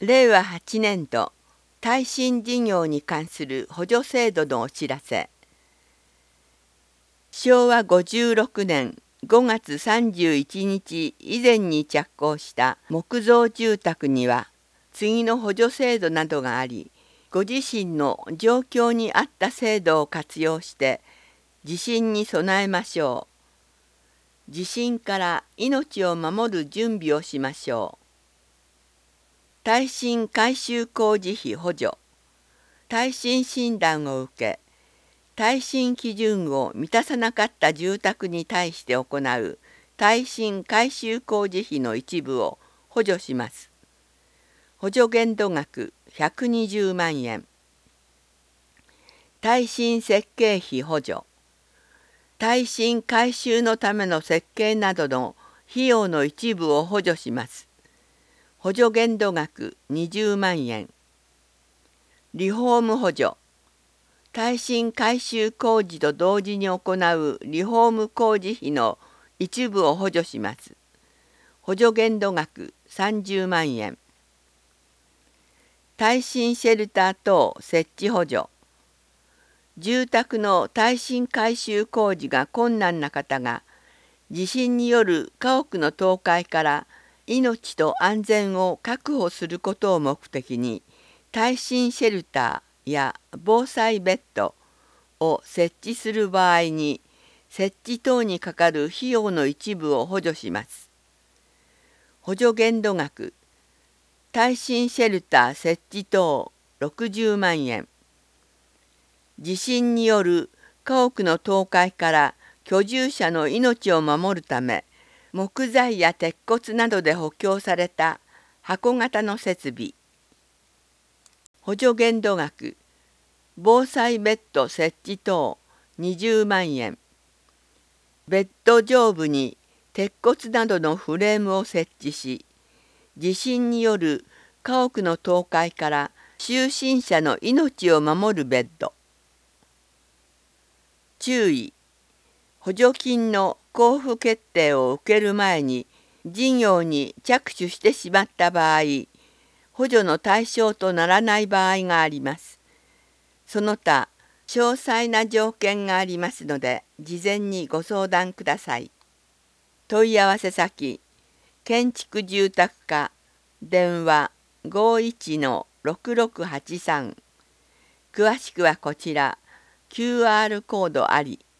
令和8年度耐震事業に関する補助制度のお知らせ。昭和56年5月31日以前に着工した木造住宅には次の補助制度などがあり、ご自身の状況に合った制度を活用して地震に備えましょう。地震から命を守る準備をしましょう。耐震改修工事費補助。耐震診断を受け、耐震基準を満たさなかった住宅に対して行う耐震改修工事費の一部を補助します。補助限度額120万円。耐震設計費補助。耐震改修のための設計などの費用の一部を補助します。補助限度額20万円。リフォーム補助。耐震改修工事と同時に行うリフォーム工事費の一部を補助します。補助限度額30万円。耐震シェルター等設置補助。住宅の耐震改修工事が困難な方が、地震による家屋の倒壊から命と安全を確保することを目的に、耐震シェルターや防災ベッドを設置する場合に、設置等にかかる費用の一部を補助します。補助限度額。耐震シェルター設置等60万円。地震による家屋の倒壊から居住者の命を守るため、木材や鉄骨などで補強された箱型の設備。補助限度額。防災ベッド設置等20万円。ベッド上部に鉄骨などのフレームを設置し、地震による家屋の倒壊から就寝者の命を守るベッド。注意。補助金の交付決定を受ける前に事業に着手してしまった場合、補助の対象とならない場合があります。その他、詳細な条件がありますので、事前にご相談ください。問い合わせ先、建築住宅課、電話51-6683。詳しくはこちら、QR コードあり。